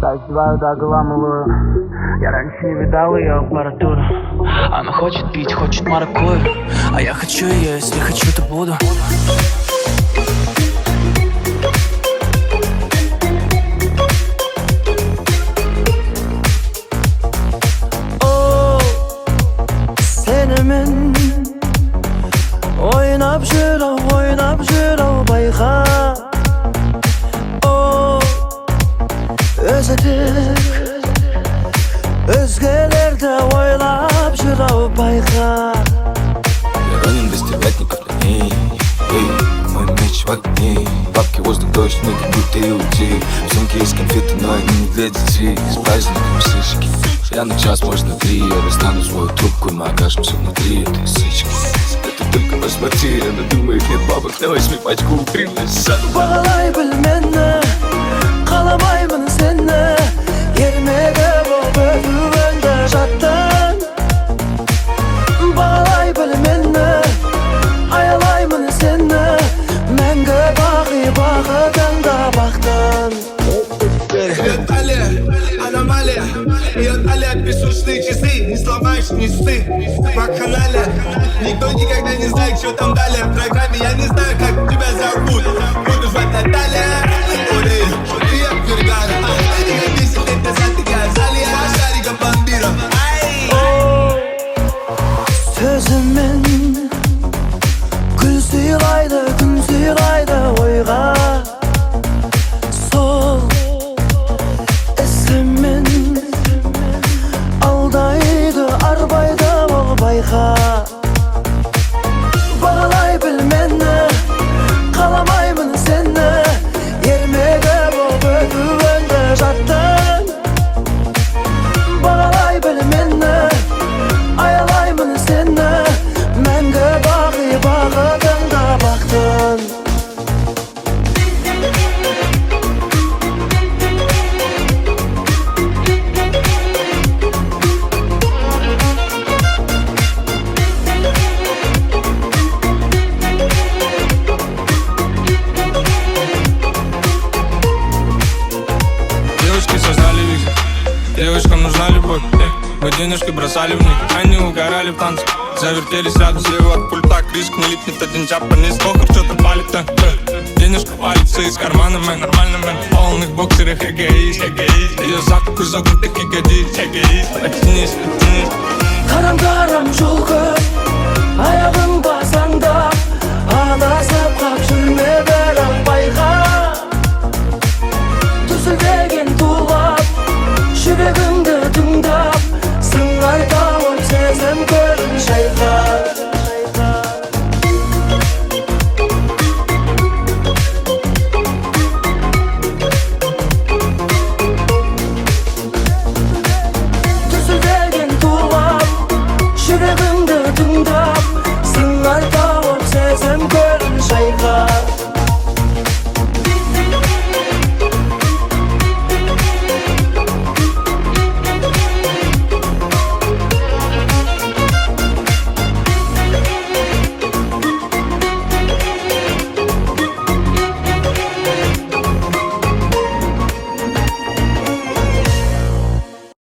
Раздеваю до гола малую. Я раньше не видал ее аппаратуру. Она хочет пить, хочет маракую, а я хочу ее, если хочу, то буду. Senimin oynab jürov bayqa. O özüdük özgelerde oylab jürov bayqa. Я ранен без девятников линей. Эй, мой меч в огне. Бабки, воздух, дождь, ноги, будто и уйти. В сумке есть конфеты, но они не для детей. С праздником сычки. Я на час, может на 3. Я достану свою трубку, и мы окажемся внутри этой сычки. Это только посмотри, она думает, нет бабок. На 8 пачку укрылась. Bağlay bil meni, qalamayman seni. Yermege bu ödüvende jattın. Bağlay bil meni, ayalayman seni. Menge bağıdan da baktın. Идет Алия, аномалия. Идет Алия, песочные часы. Не сломаешь, не ссы. По канале. Никто никогда не знает, что там далее. В программе я не знаю, как тебя зовут. Буду звать Наталья. Ори, я Фергана. Как 10 лет назад ты Газалия. Шарика бомбира. Sözümün gül sıylaydı oyğa. Sol esimin aldaydı arbayda ol bayqa. Bağlay bil meni, qalamayman seni. Yermege bu ödüvende jattın. Bağlay bil meni, ayalayman seni. Menge bağıdan da baktın. Девушки создали вихрь, девушкам нужна любовь. Мы денежки бросали в них, они угорали в танце. Завертелись рядом слева от пульта. Кришка не липнет, один джапанец. Охр, что-то палит-то. Денежка валится из кармана, мэн. Нормально, мэн. В полных боксерах эгоист. Ее за такой загнутых ягодиц. Оттянись. Karam karam жол көп, аяғым